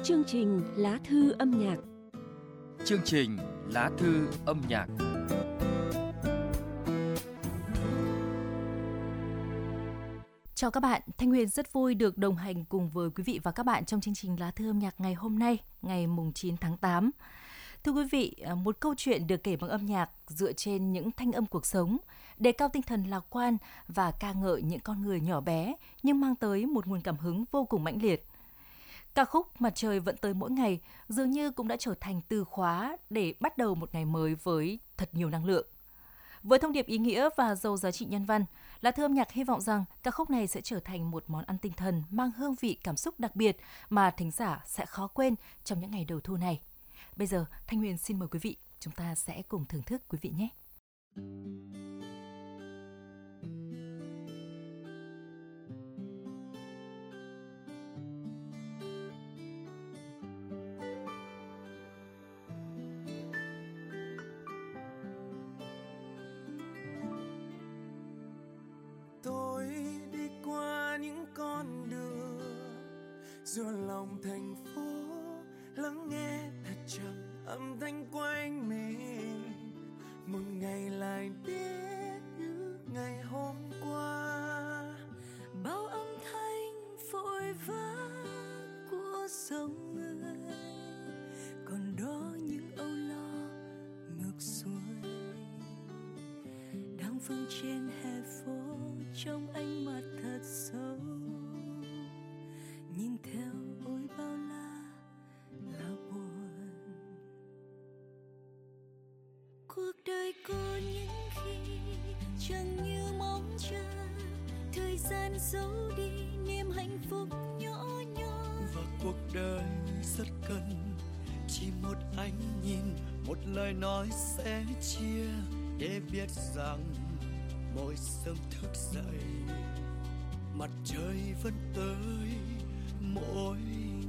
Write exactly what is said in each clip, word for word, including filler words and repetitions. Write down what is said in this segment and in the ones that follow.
Chương trình Lá thư âm nhạc. Chương trình Lá thư âm nhạc. Chào các bạn, Thanh Huyền rất vui được đồng hành cùng với quý vị và các bạn trong chương trình Lá thư âm nhạc ngày hôm nay, ngày chín tháng tám. Thưa quý vị, một câu chuyện được kể bằng âm nhạc dựa trên những thanh âm cuộc sống, đề cao tinh thần lạc quan và ca ngợi những con người nhỏ bé nhưng mang tới một nguồn cảm hứng vô cùng mãnh liệt. Ca khúc Mặt trời vẫn tới mỗi ngày dường như cũng đã trở thành từ khóa để bắt đầu một ngày mới với thật nhiều năng lượng. Với thông điệp ý nghĩa và giàu giá trị nhân văn, Lá thư âm nhạc hy vọng rằng ca khúc này sẽ trở thành một món ăn tinh thần mang hương vị cảm xúc đặc biệt mà thính giả sẽ khó quên trong những ngày đầu thu này. Bây giờ, Thanh Huyền xin mời quý vị, chúng ta sẽ cùng thưởng thức quý vị nhé. Tôi đi qua những con đường giữa lòng thành phố, lắng nghe thật chậm âm thanh quanh mình. Một ngày lại biết như ngày hôm qua, bao âm thanh vội vã của dòng người, còn đó những âu lo ngược xuôi đang vương trên hè phố trong ánh mắt thật sâu, nhìn theo ôi bao la là buồn. Cuộc đời có những khi chẳng như mong chờ, thời gian giấu đi niềm hạnh phúc nhỏ nhoi. Và cuộc đời rất cần chỉ một ánh nhìn, một lời nói sẽ chia để biết rằng mỗi sớm thức dậy mặt trời vẫn tới mỗi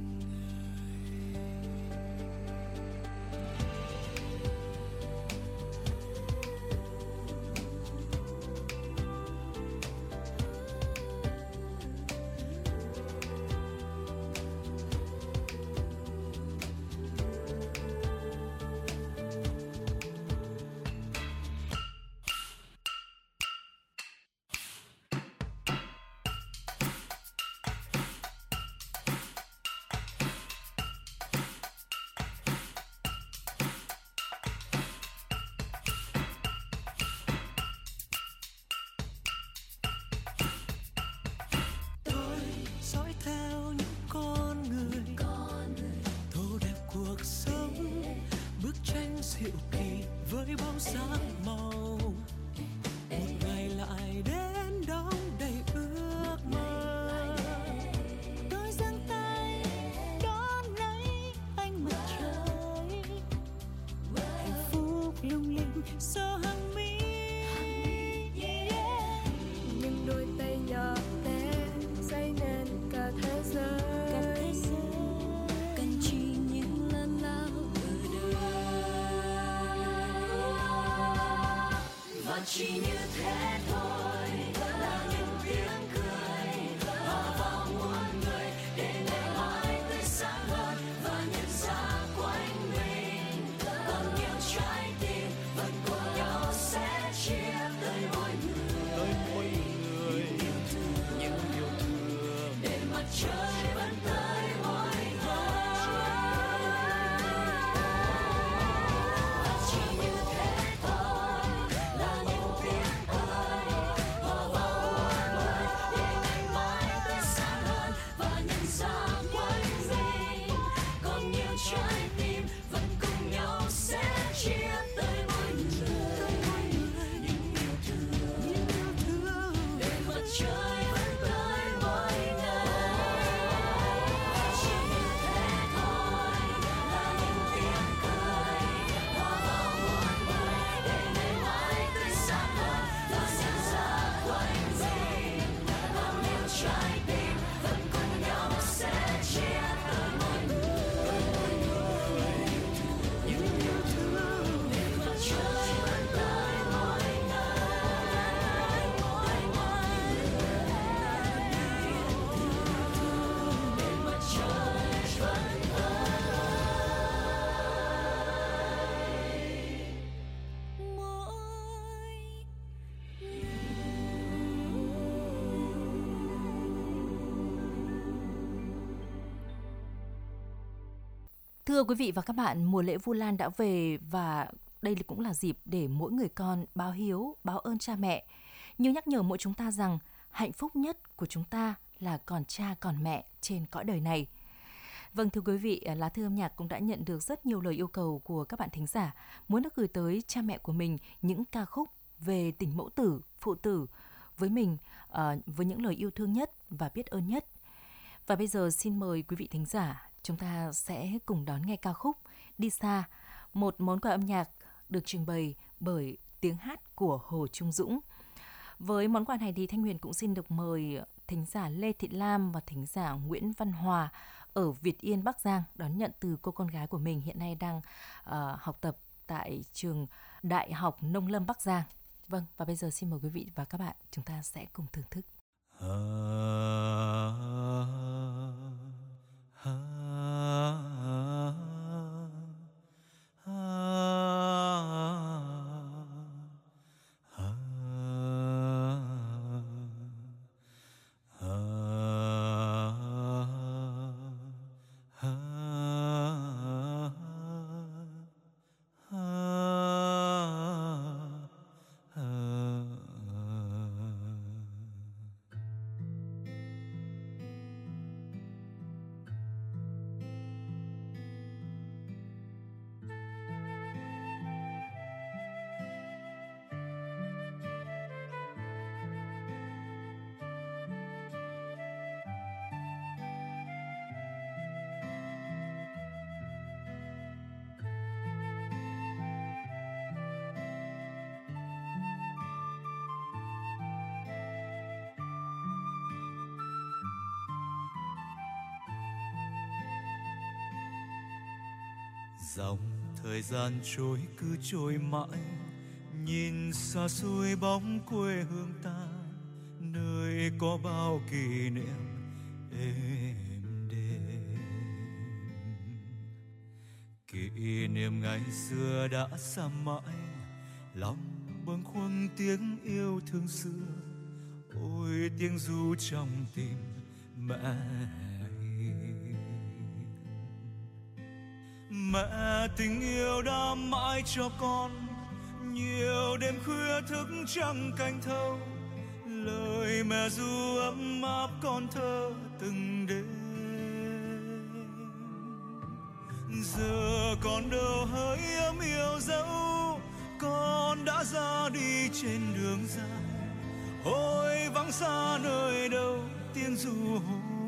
dịu kỳ với bóng sáng màu. Một ngày lại đến đong đầy ước mơ. Tôi giang tay đón lấy ánh mặt trời, hạnh phúc lung linh sau hàng mi. Nhưng đôi tay nhỏ bé xây nên cả thế giới. Thưa quý vị và các bạn, mùa lễ Vu Lan đã về và đây cũng là dịp để mỗi người con báo hiếu, báo ơn cha mẹ. Như nhắc nhở mỗi chúng ta rằng hạnh phúc nhất của chúng ta là còn cha còn mẹ trên cõi đời này. Vâng, thưa quý vị, lá thư âm nhạc cũng đã nhận được rất nhiều lời yêu cầu của các bạn thính giả muốn được gửi tới cha mẹ của mình những ca khúc về tình mẫu tử, phụ tử với mình, uh, với những lời yêu thương nhất và biết ơn nhất. Và bây giờ xin mời quý vị thính giả, chúng ta sẽ cùng đón nghe ca khúc Đi Xa, một món quà âm nhạc được trình bày bởi tiếng hát của Hồ Trung Dũng. Với món quà này thì Thanh Huyền cũng xin được mời thính giả Lê Thị Lam và thính giả Nguyễn Văn Hòa ở Việt Yên, Bắc Giang đón nhận từ cô con gái của mình hiện nay đang uh, học tập tại trường Đại học Nông lâm Bắc Giang. Vâng, và bây giờ xin mời quý vị và các bạn, chúng ta sẽ cùng thưởng thức. À, à, à, dòng thời gian trôi cứ trôi mãi, nhìn xa xôi bóng quê hương ta, nơi có bao kỷ niệm êm đềm. Kỷ niệm ngày xưa đã xa mãi, lòng bâng khuâng tiếng yêu thương xưa, ôi tiếng ru trong tim mẹ. Mẹ tình yêu đã mãi cho con, nhiều đêm khuya thức trăng canh thâu, lời mẹ ru ấm áp con thơ từng đêm. Giờ còn đâu hỡi ấm yêu dấu, con đã ra đi trên đường dài, ôi vắng xa nơi đâu tiếng ru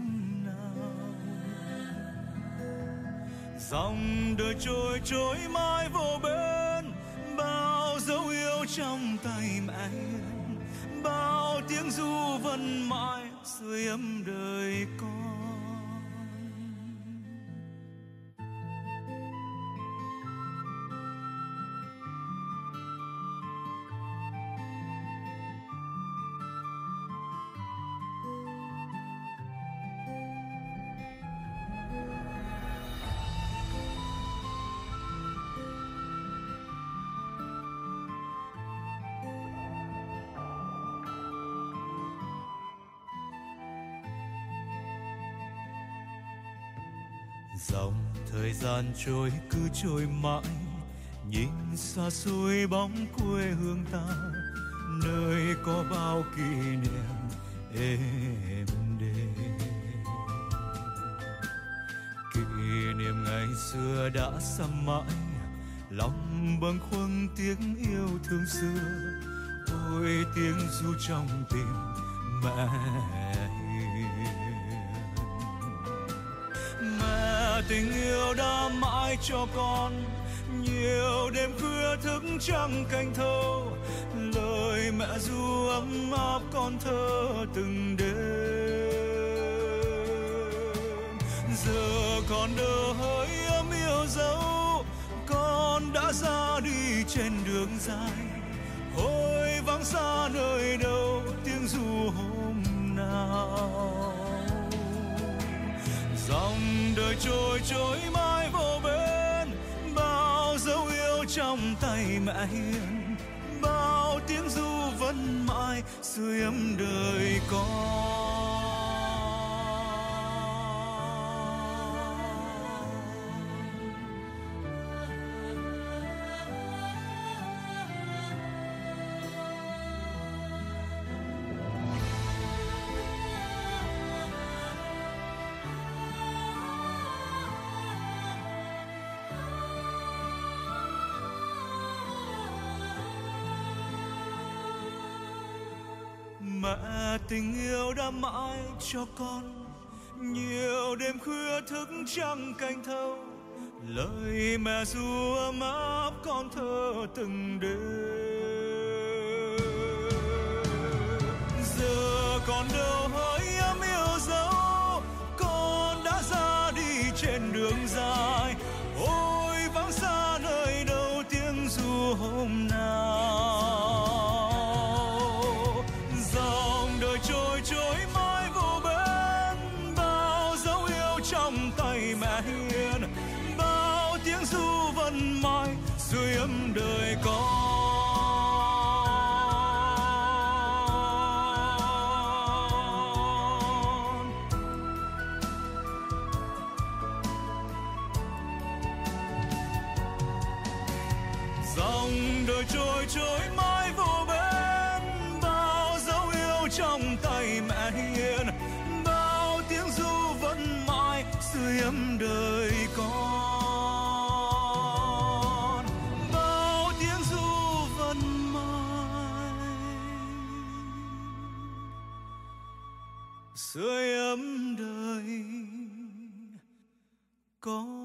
dòng đời trôi trôi mãi vô bên, bao dấu yêu trong tay mẹ hiền, bao tiếng ru vẫn mãi sưởi ấm đời con. Dòng thời gian trôi cứ trôi mãi, nhìn xa xôi bóng quê hương ta, nơi có bao kỷ niệm êm đềm. Kỷ niệm ngày xưa đã xa mãi, lòng bâng khuâng tiếng yêu thương xưa, ôi tiếng ru trong tim mẹ. Tình yêu đã mãi cho con, nhiều đêm khuya thức trăng canh thâu, lời mẹ ru ấm áp con thơ từng đêm. Giờ còn đâu hỡi ấm yêu dấu, con đã ra đi trên đường dài, ôi vắng xa nơi đâu tiếng ru hôm nào. Dòng đời trôi trôi mãi vô bên, bao dấu yêu trong tay mẹ hiền, bao tiếng ru vẫn mãi sưởi ấm đời con. Mẹ tình yêu đã mãi cho con nhiều đêm khuya thức trắng canh thâu, lời mẹ ru ấm áp con thơ từng đêm. Giờ còn đâu hỡi ấm yêu dấu, con đã ra đi trên đường dài. Ôi vắng xa nơi đâu tiếng ru hôm nào. Dòng đời trôi trôi mãi vô bên, bao dấu yêu trong tay mẹ hiền, bao tiếng ru vẫn mãi dưới ấm đời con. Dòng đời trôi trôi mãi vô bên, bao dấu yêu trong tay mẹ hiền, bao tiếng ru vẫn mãi dưới ấm đời con. Bao tiếng ru vẫn mãi dưới ấm đời con.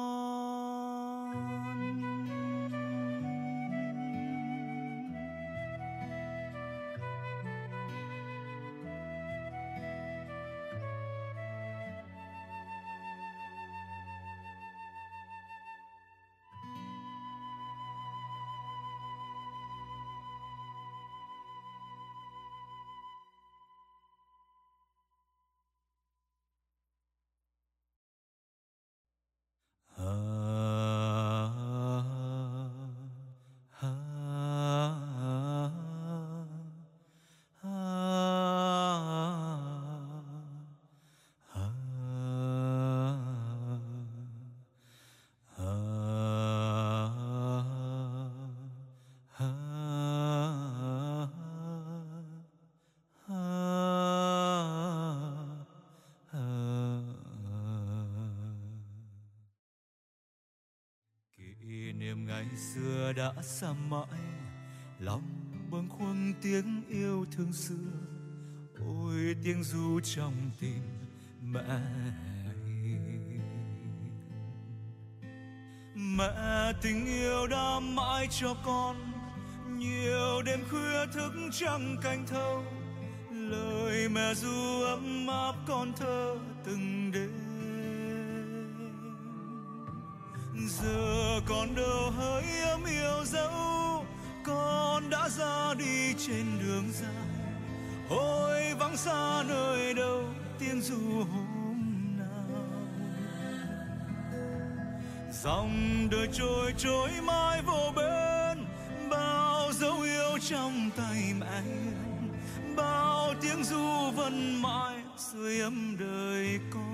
Ngày xưa đã xa mãi, lòng bâng khuâng tiếng yêu thương xưa. Ôi tiếng ru trong tim mẹ hiền. Mẹ tình yêu đã mãi cho con nhiều đêm khuya thức trắng canh thâu, lời mẹ ru ấm áp con thơ từng đêm. Giờ còn đâu hỡi ấm yêu dấu, con đã ra đi trên đường dài. Ôi vắng xa nơi đâu tiếng ru hôm nào. Dòng đời trôi trôi mãi vô bên, bao dấu yêu trong tay mẹ hiền, bao tiếng ru vẫn mãi dưới ấm đời con.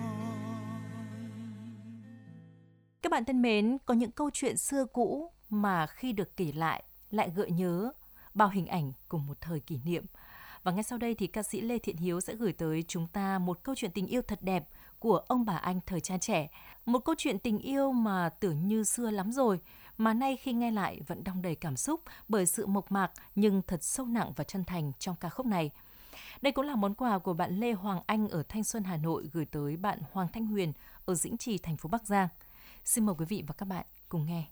Các bạn thân mến, có những câu chuyện xưa cũ mà khi được kể lại lại gợi nhớ bao hình ảnh cùng một thời kỷ niệm. Và ngay sau đây thì ca sĩ Lê Thiện Hiếu sẽ gửi tới chúng ta một câu chuyện tình yêu thật đẹp của ông bà Anh thời cha trẻ. Một câu chuyện tình yêu mà tưởng như xưa lắm rồi, mà nay khi nghe lại vẫn đong đầy cảm xúc bởi sự mộc mạc nhưng thật sâu nặng và chân thành trong ca khúc này. Đây cũng là món quà của bạn Lê Hoàng Anh ở Thanh Xuân, Hà Nội gửi tới bạn Hoàng Thanh Huyền ở Dĩnh Trì, thành phố Bắc Giang. Xin mời quý vị và các bạn cùng nghe.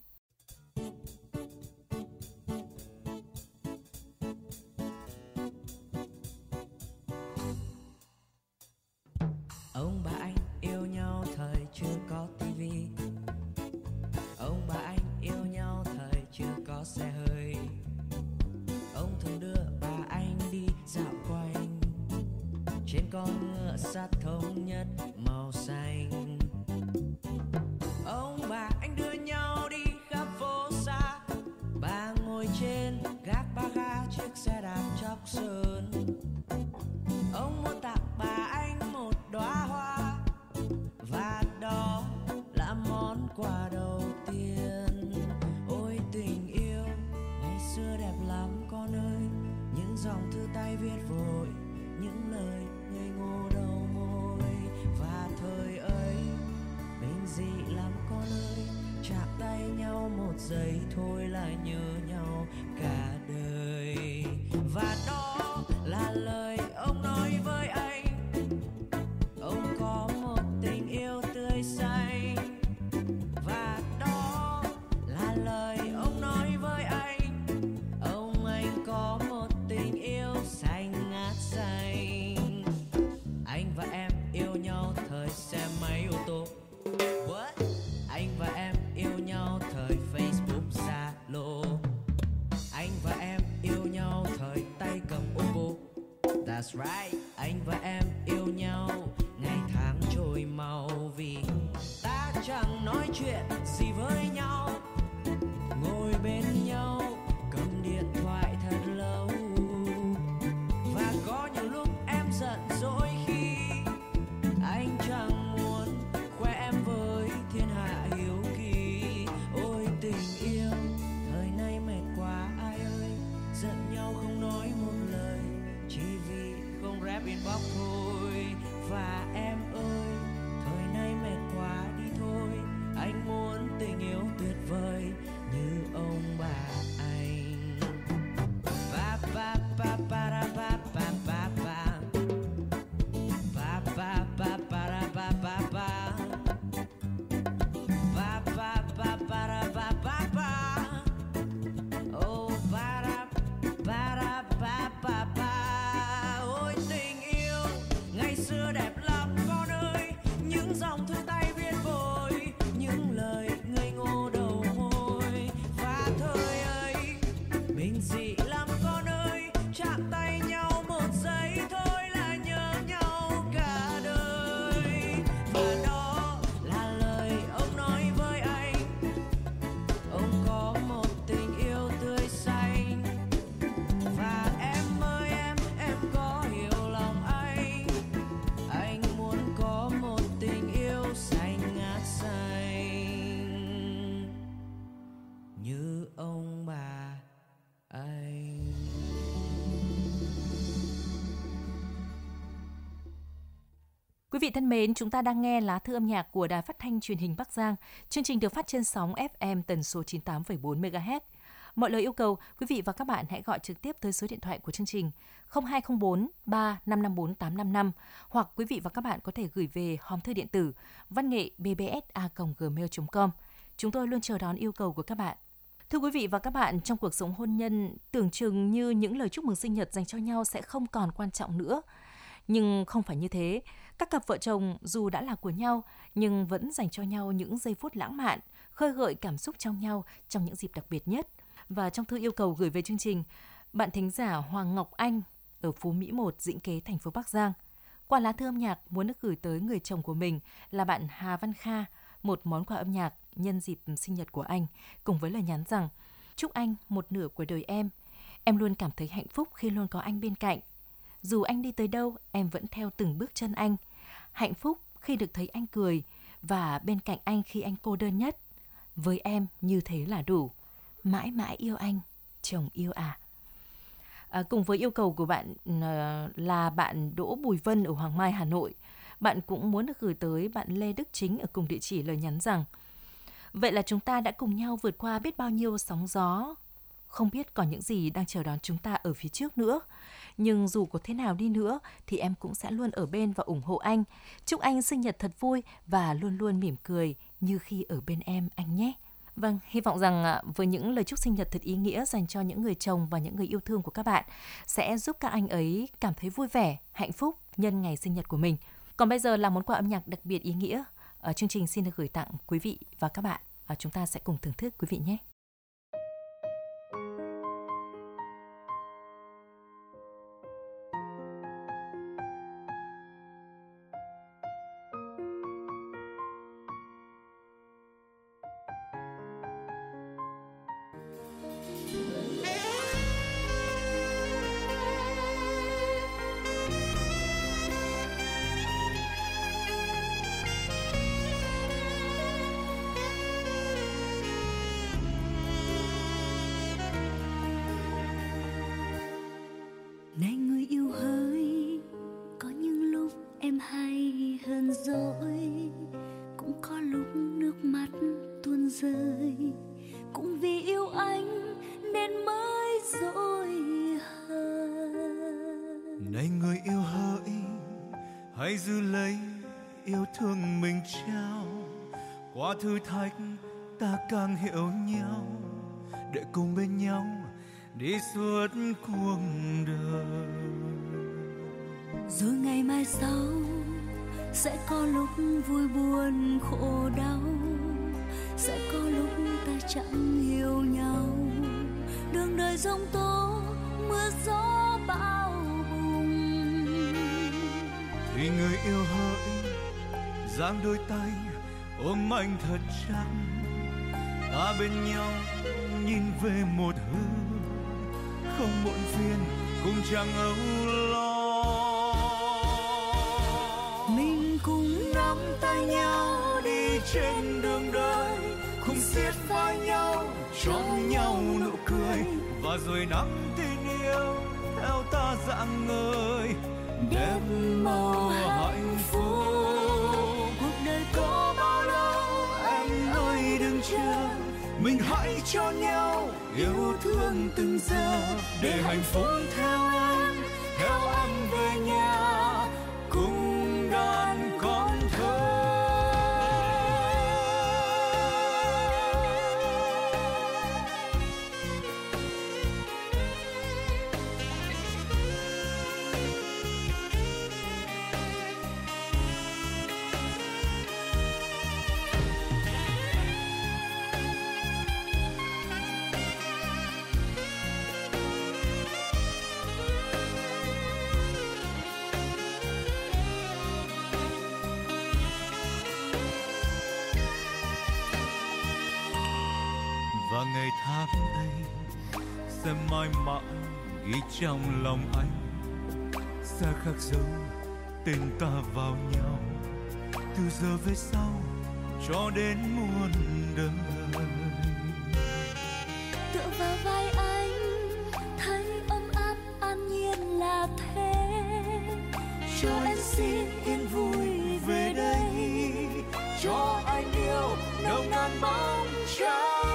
Ông bà anh yêu nhau thời chưa có tivi, ông bà anh yêu nhau thời chưa có xe hơi. Ông thường đưa bà anh đi dạo quanh trên con ngựa sắt thống nhất màu xanh. Ông bà anh đưa nhau đi khắp phố xa, bà ngồi trên gác ba ga chiếc xe đạp chóc sơn. Ông muốn tặng bà anh một đóa hoa, và đó là món quà đầu tiên. Ôi tình yêu ngày xưa đẹp lắm con ơi, những dòng thư tay viết vội, những lời ngây ngô đầu môi. Và thời ấy bình dị lắm con ơi, chạm tay nhau một giây thôi là nhớ nhau cả đời. Và đó là lời That's right, anh và em yêu nhau, ngày tháng trôi mau vì ta chẳng nói chuyện gì với nhau, ngồi bên nhau cầm điện thoại thật lâu. Và có những lúc em giận dỗi khi anh chẳng muốn khoe em với thiên hạ hiếu kỳ. Ôi tình yêu thời nay mệt quá ai ơi, giận nhau không nói một lời chỉ vì không rap inbox thôi. Và em ơi thời nay mệt quá đi thôi, anh muốn tình yêu tuyệt vời như ông bà anh. Ba ba ba ba ra ba ba ba ba ba ba ba ba ra ba ba ba ba ba ba ba ra ba ba ba. Oh ba ra ba ra ba ba ba. Ôi tình yêu ngày xưa đẹp lắm con ơi, những dòng thư tay viết vội, những lời ngây ngô đầu môi. Và thời ấy mình dị lắm con ơi, chạm tay nhau một giây thôi là nhớ nhau cả đời. Và đó là lời ông nói với anh, ông có một tình yêu tươi xanh. Và em ơi em, em có hiểu lòng anh, anh muốn có một tình yêu xanh ngát xanh như ông bà anh. Quý vị thân mến, chúng ta đang nghe lá thư âm nhạc của Đài Phát thanh Truyền hình Bắc Giang. Chương trình được phát trên sóng ép em tần số chín mươi tám phẩy bốn mê ga héc. Mọi lời yêu cầu, quý vị và các bạn hãy gọi trực tiếp tới số điện thoại của chương trình không hai không bốn ba năm năm bốn tám năm năm, hoặc quý vị và các bạn có thể gửi về hòm thư điện tử văn nghệ b b s a còng gmail chấm com. Chúng tôi luôn chờ đón yêu cầu của các bạn. Thưa quý vị và các bạn, trong cuộc sống hôn nhân, tưởng chừng như những lời chúc mừng sinh nhật dành cho nhau sẽ không còn quan trọng nữa. Nhưng không phải như thế. Các cặp vợ chồng dù đã là của nhau, nhưng vẫn dành cho nhau những giây phút lãng mạn, khơi gợi cảm xúc trong nhau trong những dịp đặc biệt nhất. Và trong thư yêu cầu gửi về chương trình, bạn thính giả Hoàng Ngọc Anh ở Phú Mỹ một, Dĩnh Kế, thành phố Bắc Giang, qua lá thư âm nhạc muốn được gửi tới người chồng của mình là bạn Hà Văn Kha một món quà âm nhạc nhân dịp sinh nhật của anh, cùng với lời nhắn rằng: chúc anh một nửa của đời em. Em luôn cảm thấy hạnh phúc khi luôn có anh bên cạnh. Dù anh đi tới đâu, em vẫn theo từng bước chân anh. Hạnh phúc khi được thấy anh cười và bên cạnh anh khi anh cô đơn nhất. Với em như thế là đủ. Mãi mãi yêu anh, chồng yêu à. À, cùng với yêu cầu của bạn uh, là bạn Đỗ Bùi Vân ở Hoàng Mai, Hà Nội, bạn cũng muốn được gửi tới bạn Lê Đức Chính ở cùng địa chỉ lời nhắn rằng: vậy là chúng ta đã cùng nhau vượt qua biết bao nhiêu sóng gió. Không biết còn những gì đang chờ đón chúng ta ở phía trước nữa. Nhưng dù có thế nào đi nữa thì em cũng sẽ luôn ở bên và ủng hộ anh. Chúc anh sinh nhật thật vui và luôn luôn mỉm cười như khi ở bên em anh nhé. Vâng, hy vọng rằng với những lời chúc sinh nhật thật ý nghĩa dành cho những người chồng và những người yêu thương của các bạn sẽ giúp các anh ấy cảm thấy vui vẻ, hạnh phúc nhân ngày sinh nhật của mình. Còn bây giờ là món quà âm nhạc đặc biệt ý nghĩa. Ở chương trình xin được gửi tặng quý vị và các bạn. Và chúng ta sẽ cùng thưởng thức quý vị nhé. Này người yêu hỡi, có những lúc em hay hơn dỗi, cũng có lúc nước mắt tuôn rơi, cũng vì yêu anh nên mới dỗi hơn. Này người yêu hỡi, hãy giữ lấy yêu thương mình trao, qua thử thách ta càng hiểu nhau, để cùng bên nhau đi suốt cuộc đời. Rồi ngày mai sau sẽ có lúc vui buồn khổ đau, sẽ có lúc ta chẳng hiểu nhau. Đường đời giông tố mưa gió bão bùng, vì người yêu hỡi giang đôi tay ôm anh thật chặt, ta bên nhau nhìn về một hướng không muộn phiền cùng chẳng âu lo. Mình cùng nắm tay nhau đi trên đường đời, cùng siết vai nhau cho nhau nụ cười, và rồi nắm tin yêu theo ta rạng ngời đẹp màu hạnh phúc. cuộc đời Có bao lâu anh ơi đừng chờ, mình hãy cho nhau yêu thương từng giờ, để hạnh phúc theo em, theo anh về nhà cùng đàn con thơ. Và ngày tháng ấy sẽ mãi mãi ghi trong lòng anh, sẽ khắc dấu tên ta vào nhau từ giờ về sau cho đến muôn đời. tựa vào vai anh thấy ấm áp an nhiên là thế, Cho anh xin yên vui về đây, cho anh yêu nồng nàn bóng cháy.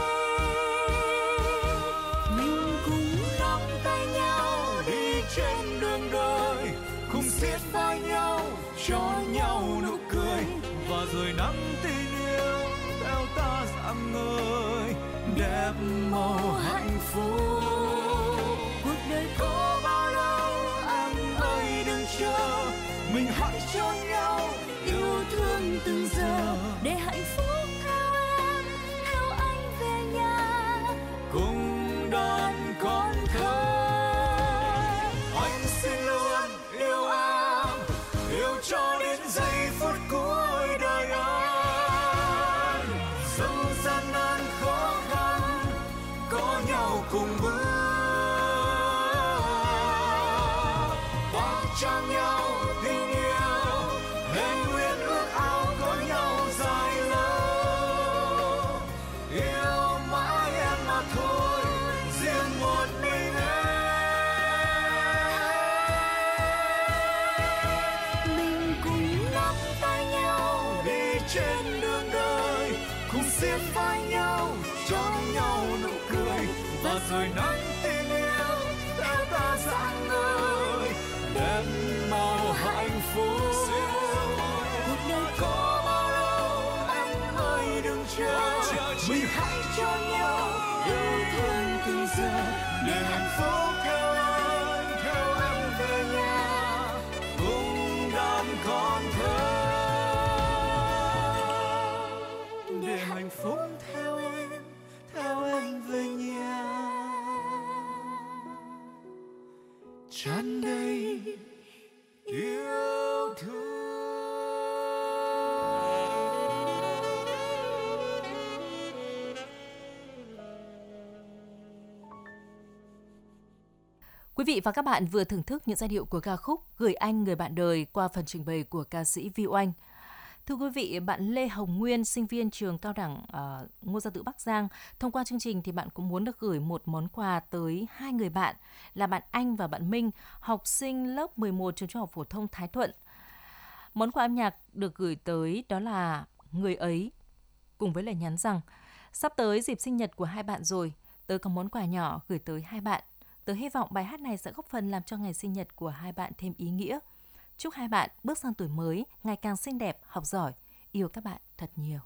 mình cùng nắm tay nhau Đi trên đường đời cùng siết vai nhau cho nhau nụ cười, và rồi nắm tin yêu theo ta rạng ngời đẹp màu hạnh phúc. cuộc đời Có bao lâu anh ơi đừng chờ, mình hãy cho nhau yêu thương từng giờ, để hạnh phúc theo em, theo anh về nhà cùng đàn con thơ. Anh xin luôn yêu em, yêu cho đến giây phút cuối đời anh. Dẫu gian nan khó khăn có nhau cùng bước, và cho nhau tình yêu hẹn nguyện ước ao có nhau dài lâu. Yêu mãi em mà thôi, riêng một mình em. mình cùng nắm tay nhau Đi trên đường đời cùng siết vai nhau cho nhau nụ cười, và rồi nắm tin yêu theo ta rạng ngời đẹp màu hạnh phúc. cuộc đời Có bao lâu anh ơi đừng chờ, mình hãy cho nhau yêu thương từng giờ, để hạnh phúc theo anh, theo anh về nhà cùng đàn con thơ. Để hạnh phúc theo em, theo anh về nhà tràn đầy yêu thương. Quý vị và các bạn vừa thưởng thức những giai điệu của ca khúc Gửi Anh Người Bạn Đời qua phần trình bày của ca sĩ Vi Oanh. Thưa quý vị, bạn Lê Hồng Nguyên, sinh viên trường cao đẳng uh, Ngô Gia Tự Bắc Giang, thông qua chương trình thì bạn cũng muốn được gửi một món quà tới hai người bạn là bạn Anh và bạn Minh, học sinh lớp mười một trường Trung học phổ thông Thái Thuận. Món quà âm nhạc được gửi tới đó là Người Ấy, cùng với lời nhắn rằng sắp tới dịp sinh nhật của hai bạn rồi, tớ có món quà nhỏ gửi tới hai bạn. Tớ hy vọng bài hát này sẽ góp phần làm cho ngày sinh nhật của hai bạn thêm ý nghĩa. Chúc hai bạn bước sang tuổi mới ngày càng xinh đẹp, học giỏi, yêu các bạn thật nhiều.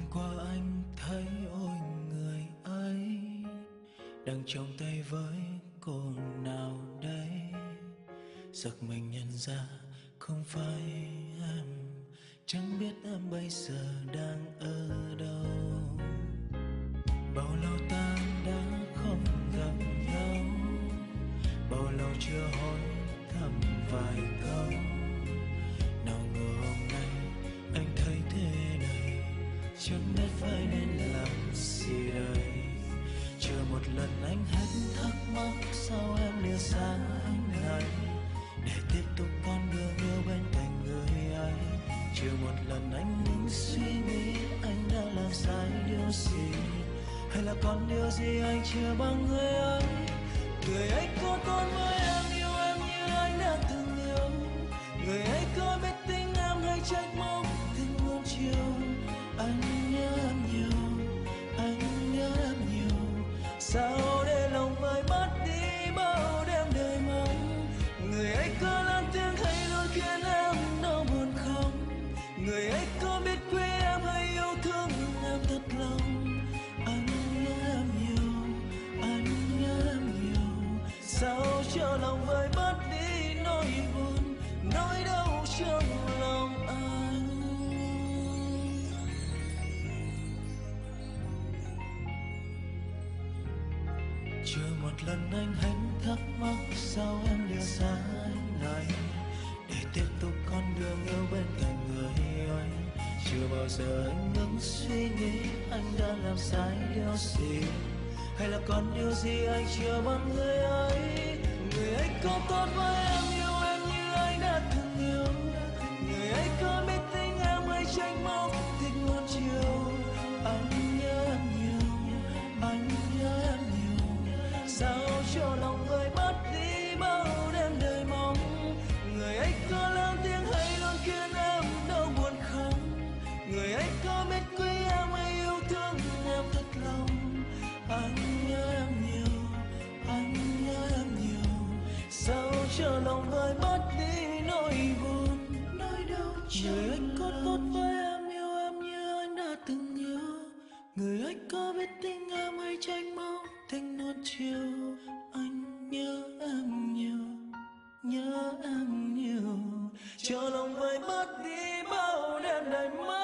qua anh thấy ôi người ấy đang trong tay với cô nào đây. Giật mình nhận ra không phải em, chẳng biết em bây giờ đang ở đâu. Bao lâu ta đã không gặp nhau, bao lâu chưa hỏi thăm vài câu. Nào ngờ hôm nay anh thấy thế này, chẳng biết phải nên làm gì đây. Chờ một lần anh hết thắc mắc sao em lìa xa anh này, để tiếp tục con đường yêu bên cạnh người ấy. Chờ một lần anh ngừng suy nghĩ anh đã làm sai điều gì, hay là còn điều gì anh chưa bằng người ấy. Người ấy có tốt với em, yêu em như anh đã từng yêu. Người ấy có biết tình em hay trách móc tình luôn chiều. Anh nhớ em nhiều, anh nhớ em nhiều. Sao để lòng vơi mất đi bao đêm đời mong. Người ấy có lớn tiếng hay luôn khiến em đau buồn không. Người ấy có biết quý em hay yêu thương em thật lòng. Anh nhớ em nhiều, anh nhớ em nhiều. Sao cho lòng vơi mất đi nỗi buồn, nỗi đau trong lòng anh. Chờ một lần anh hết thắc mắc sao em lìa xa anh này, để tiếp tục con đường yêu bên cạnh người ấy. Chưa bao giờ anh ngừng suy nghĩ anh đã làm sai điều gì, hay là còn điều gì anh chưa bằng người ấy. Người ấy có tốt với em, yêu em như anh đã từng yêu. Người ấy có biết tình em hay trách móc tình luôn chiều. Anh nhớ em nhiều, anh nhớ em nhiều. Sao cho lòng vơi mất đi bao đêm đời mong. Người ấy có lớn tiếng hay luôn khiến em đau buồn không. Người ấy có biết quý em hay yêu thương em thật lòng. Anh nhớ em nhiều, anh nhớ em nhiều. Sao cho lòng vơi mất đi nỗi buồn, nỗi đau. Người ấy có tốt với em, yêu em như anh đã từng yêu. Người ấy có biết tình em hay trách móc tình nuốt chiều. Anh nhớ em nhiều, nhớ em nhiều. Cho lòng vơi mất đi bao đêm đầy mơ.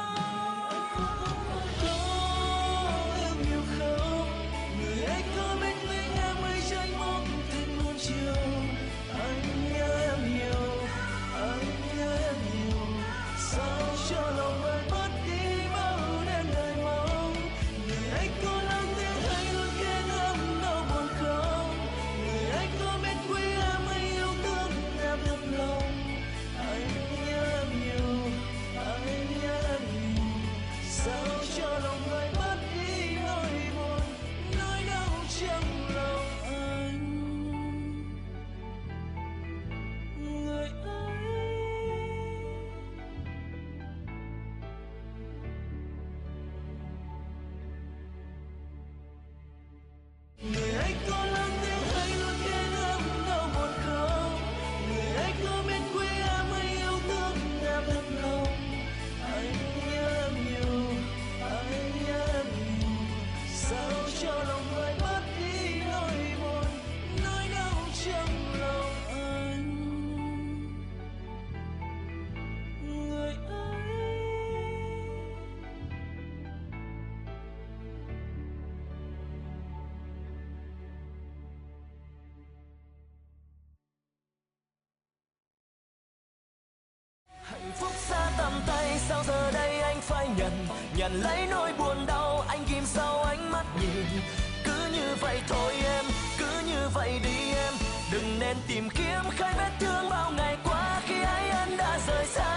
Phúc xa tầm tay sao giờ đây anh phải nhận nhận lấy nỗi buồn đau anh ghim sau ánh mắt nhìn. Cứ như vậy thôi em, cứ như vậy đi em, đừng nên tìm kiếm khai vết thương bao ngày qua khi ấy anh đã rời xa.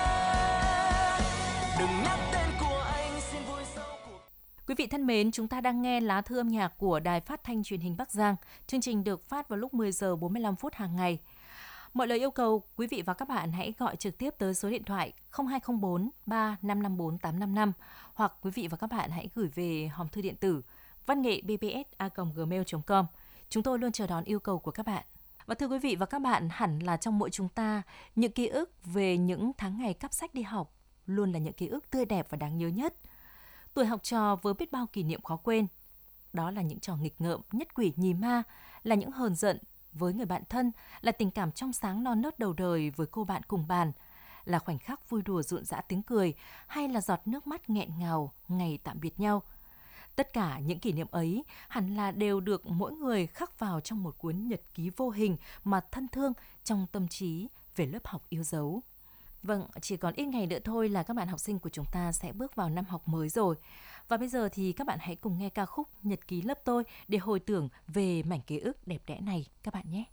Đừng nhắc tên của anh xin vui sau cuộc. Quý vị thân mến, chúng ta đang nghe lá thư âm nhạc của Đài Phát thanh Truyền hình Bắc Giang. Chương trình được phát vào lúc mười giờ bốn mươi lăm phút hàng ngày. Mọi lời yêu cầu, quý vị và các bạn hãy gọi trực tiếp tới số điện thoại không hai không bốn ba năm năm bốn tám năm năm hoặc quý vị và các bạn hãy gửi về hòm thư điện tử văn nghệ b b s a còng gmail chấm com. Chúng tôi luôn chờ đón yêu cầu của các bạn. Và thưa quý vị và các bạn, hẳn là trong mỗi chúng ta, những ký ức về những tháng ngày cắp sách đi học luôn là những ký ức tươi đẹp và đáng nhớ nhất. Tuổi học trò với biết bao kỷ niệm khó quên. Đó là những trò nghịch ngợm, nhất quỷ nhì ma, là những hờn giận với người bạn thân, là tình cảm trong sáng non nớt đầu đời với cô bạn cùng bàn, là khoảnh khắc vui đùa rộn rã tiếng cười, hay là giọt nước mắt nghẹn ngào ngày tạm biệt nhau. Tất cả những kỷ niệm ấy hẳn là đều được mỗi người khắc vào trong một cuốn nhật ký vô hình mà thân thương trong tâm trí về lớp học yêu dấu. Vâng, chỉ còn ít ngày nữa thôi là các bạn học sinh của chúng ta sẽ bước vào năm học mới rồi. Và bây giờ thì các bạn hãy cùng nghe ca khúc Nhật ký lớp tôi để hồi tưởng về mảnh ký ức đẹp đẽ này các bạn nhé.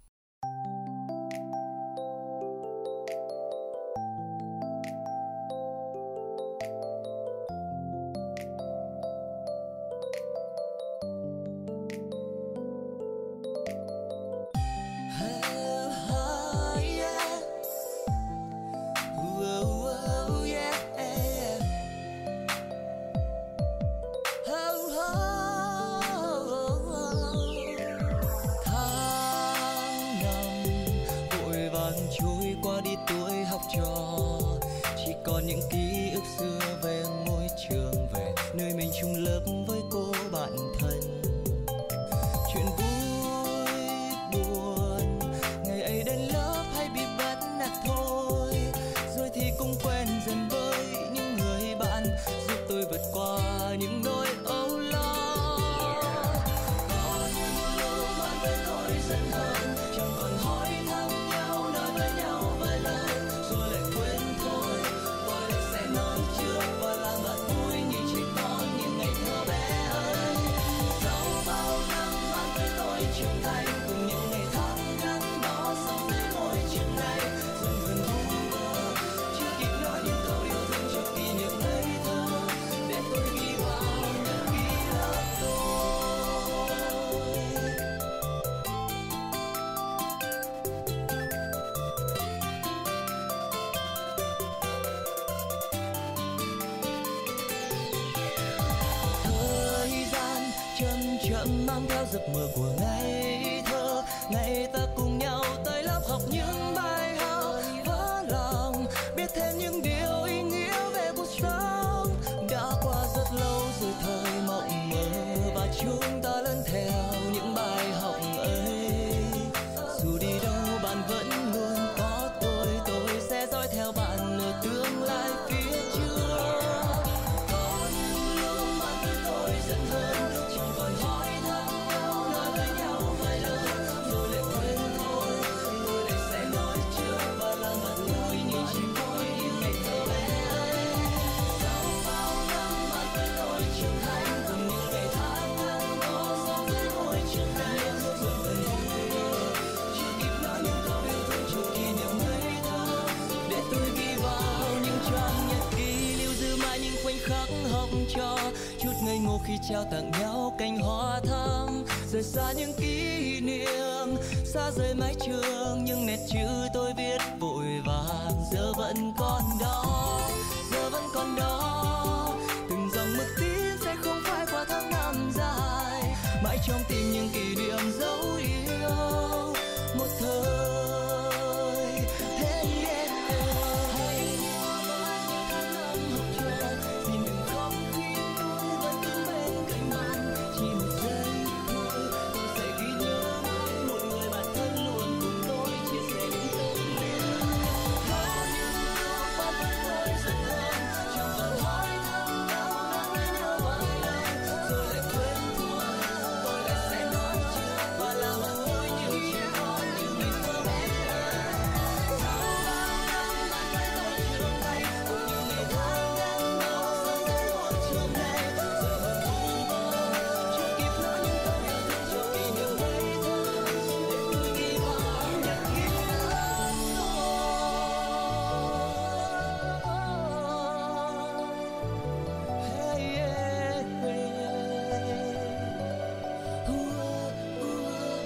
Mang theo giấc mơ của ngày thơ, ngày ta cùng nhau tới lớp học những bài học vỡ lòng, biết thêm những điều ý nghĩa về cuộc sống. Đã qua rất lâu rồi thời mộng mơ và chúng ta lớn theo những bài học ấy. Dù đi đâu bạn vẫn luôn có tôi, tôi sẽ dõi theo bạn ở tương lai phía trước. Có những lúc bạn với tôi giận hơn, chẳng còn hỏi khi trao tặng nhau cành hoa thắm, rời xa những kỷ niệm, xa rời mái trường, nhưng nét chữ tôi viết vội vàng giờ vẫn còn đó, giờ vẫn còn đó. Từng dòng mực tín sẽ không phai qua tháng năm dài, mãi trong tim những kỷ niệm dấu yêu một thời. Hey, yeah, yeah. Hãy nhớ mãi những tháng năm học trò, xin đừng khóc khi tôi vẫn đứng bên cạnh bạn. Chỉ một giây thôi, tôi sẽ ghi nhớ mãi một người bạn thân luôn cùng tôi chia sẻ những tâm niệm. Có những lúc bạn với tôi giận hơn, chẳng còn hỏi thăm nhau đã với nhau vài lần, rồi lại quên thôi. Tôi lại sẽ nói trước và làm bạn vui như trẻ con, như ngày thơ bé. Sau bao năm bạn với tôi trưởng thành, cùng những ngày tháng gắn bó sống với một chiều nay. Giờ vẫn vui vơi, chưa kịp nói những câu yêu thương cho kỷ niệm ngây thơ, để tôi ghi vào nhật ký lớp tôi. Hey, yeah, yeah. Ooh, ooh, ooh.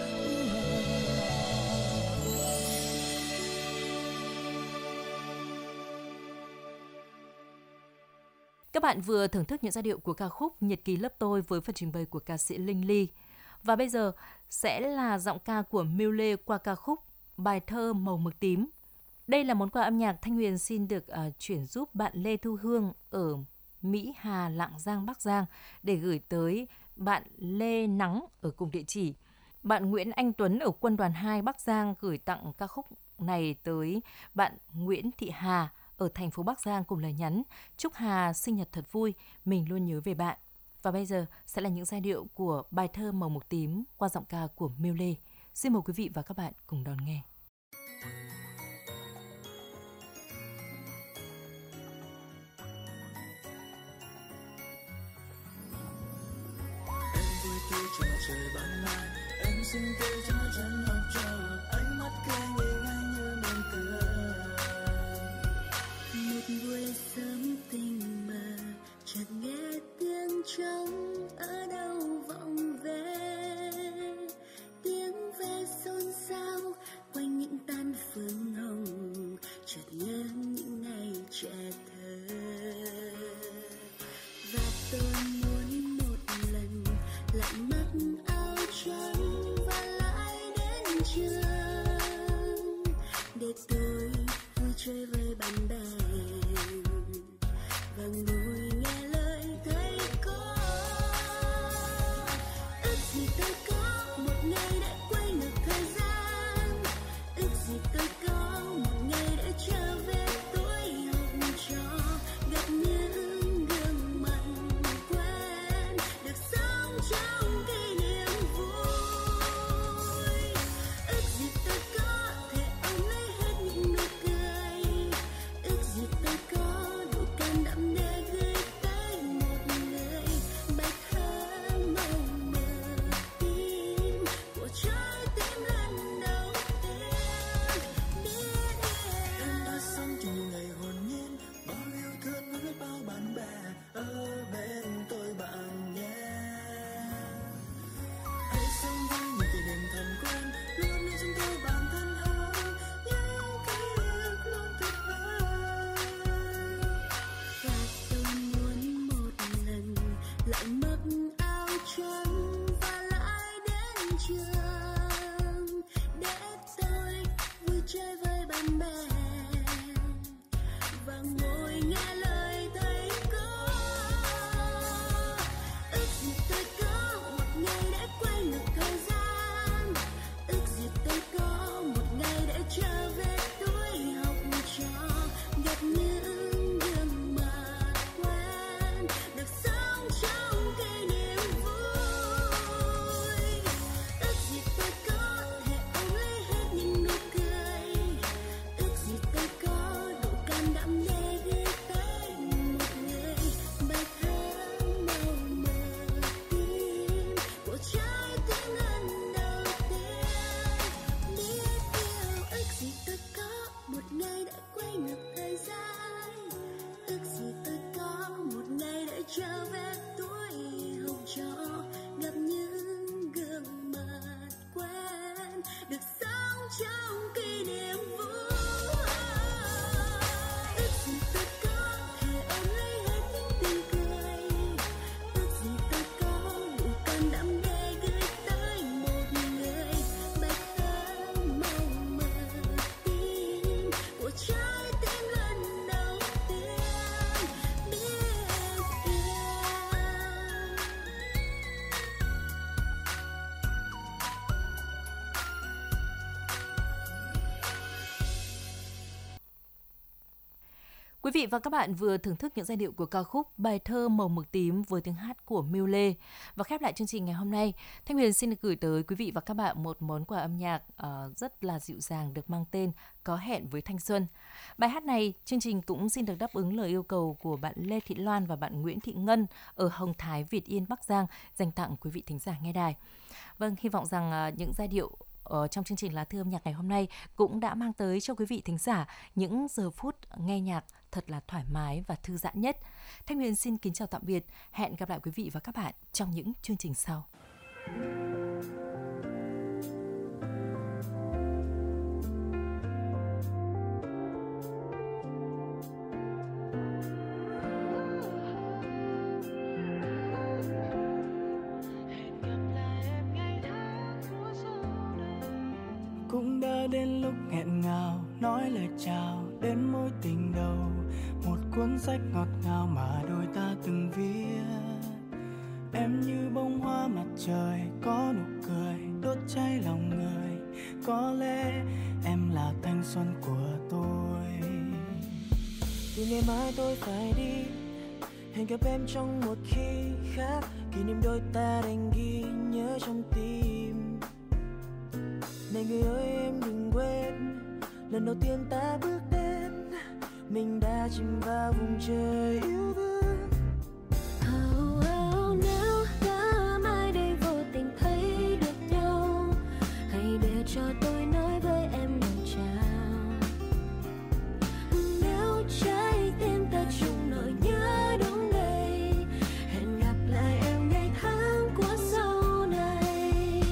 Các bạn vừa thưởng thức những giai điệu của ca khúc Nhật ký lớp tôi với phần trình bày của ca sĩ Linh Ly. Và bây giờ sẽ là giọng ca của Miu Lê qua ca khúc Bài thơ màu mực tím. Đây là món quà âm nhạc Thanh Huyền xin được uh, chuyển giúp bạn Lê Thu Hương ở Mỹ Hà, Lạng Giang, Bắc Giang để gửi tới bạn Lê Nắng ở cùng địa chỉ. Bạn Nguyễn Anh Tuấn ở Quân đoàn hai Bắc Giang gửi tặng ca khúc này tới bạn Nguyễn Thị Hà ở thành phố Bắc Giang cùng lời nhắn: chúc Hà sinh nhật thật vui, mình luôn nhớ về bạn. Và bây giờ sẽ là những giai điệu của bài thơ Màu Mực Tím qua giọng ca của Miu Lê. Xin mời quý vị và các bạn cùng đón nghe. Tôi cho trời ban mai, em xin tôi cho chân hợp cho ánh mắt cười nhìn ngay như mừng cười. Một buổi sớm tình mờ, chợt nghe tiếng trống ở đâu vọng về, tiếng ve xôn xao quanh những tán phương hồng, chợt nhớ những ngày trẻ thơ. Và tôi muốn một lần lại mặc áo trắng và lại đến trường để tôi vui chơi với bạn bè và ngồi nghe lời thầy cô. Ước gì tôi có một ngày để quay ngược thời gian, ước gì tôi có một ngày để trở về tuổi học trò, gặp những gương mặt quen, được sống trong kỷ niệm vui. Ước gì tôi có thể ôm lấy hết những nụ cười, ước gì tôi có đủ can đảm để gửi tới một người bài thơ màu mực tím của trái tim lần đầu tiên biết yêu. Em đã sống trong những ngày hồn nhiên, bao yêu thương với biết bao bạn bè ở bên tôi bạn nhé. Hãy sống với những kỷ niệm thân quen, luôn đi trong tôi bản thân hơn, những ký ức luôn tuyệt vời. Và tôi muốn một lần lại mặc áo trắng và lại đến trường để tôi vui chơi với bạn bè và ngồi nghe lời thầy cô. Ước gì tôi có một ngày để quay ngược thời gian, ước gì tôi có một ngày để trở về tuổi học trò, gặp những gương mặt quen, được sống trong kỷ niệm vui. Ước gì tôi có thể ôm lấy hết những nụ cười, ước gì tôi có đủ can đảm để gửi tới một người bài thơ màu mực tím của trái tim lần đầu tiên biết yêu. Ước gì tôi có một ngày để quay ngược thời gian, ước gì tôi có một ngày để trở về tuổi học trò, gặp những gương mặt quen, được sống trong kỷ niệm vui. Ước gì tôi có thể ôm lấy hết những tiếng cười, ước gì tôi có đủ can đảm để gửi tới một người bài thơ màu mực tím của trái tim lần đầu tiên biết yêu. Quý vị và các bạn vừa thưởng thức những giai điệu của ca khúc Bài thơ Màu Mực Tím với tiếng hát của Miu Lê. Và khép lại chương trình ngày hôm nay, Thanh Huyền xin được gửi tới quý vị và các bạn một món quà âm nhạc uh, rất là dịu dàng được mang tên Có Hẹn Với Thanh Xuân. Bài hát này, chương trình cũng xin được đáp ứng lời yêu cầu của bạn Lê Thị Loan và bạn Nguyễn Thị Ngân ở Hồng Thái, Việt Yên, Bắc Giang dành tặng quý vị thính giả nghe đài. Vâng, hy vọng rằng uh, những giai điệu ở trong chương trình Lá Thư Âm Nhạc ngày hôm nay cũng đã mang tới cho quý vị thính giả những giờ phút nghe nhạc thật là thoải mái và thư giãn nhất. Thanh Huyền xin kính chào tạm biệt. Hẹn gặp lại quý vị và các bạn trong những chương trình sau. Cũng đã đến lúc nghẹn ngào nói lời chào đến mối tình đầu, một cuốn sách ngọt thao mà đôi ta từng viết. Em như bông hoa mặt trời, có nụ cười đốt cháy lòng người. Có lẽ em là thanh xuân của tôi. Từ ngày mai tôi phải đi, hẹn gặp em trong một khi khác. Kỷ niệm đôi ta đành ghi nhớ trong tim. Này người ơi em đừng quên, lần đầu tiên ta bước đến, mình đã chìm vào vùng trời yêu thương. Oh, oh, nếu đã mai đây vô tình thấy được nhau, hãy để cho tôi nói với em lời chào. Nếu trái tim ta chung nỗi nhớ đông đầy, hẹn gặp lại em ngày tháng của sau này.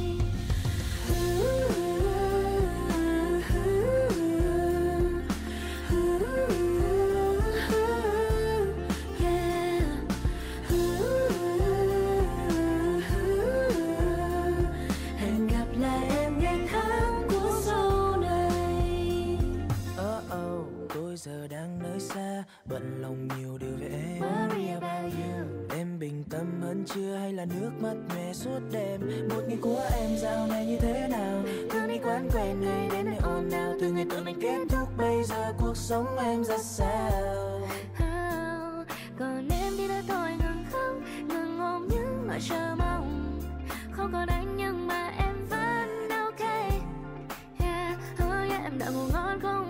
Hẹn gặp lại em ngày tháng của sau này. Oh oh, tôi giờ đang nơi xa, bận lòng nhiều điều về em. Worry about you. Em bình tâm hơn chưa hay là nước mắt nhòe suốt đêm? Một ngày của em dạo này như thế nào? Thường đi quán quen hay đến nơi ồn ào? Từ ngày tụi mình kết thúc bây giờ cuộc sống em ra sao? Oh, còn em thì đã thôi ngừng khóc, ngừng ôm những nỗi chờ mong. Không còn anh nhưng mà em vẫn ok. Yeah, oh yeah, em đã ngủ ngon không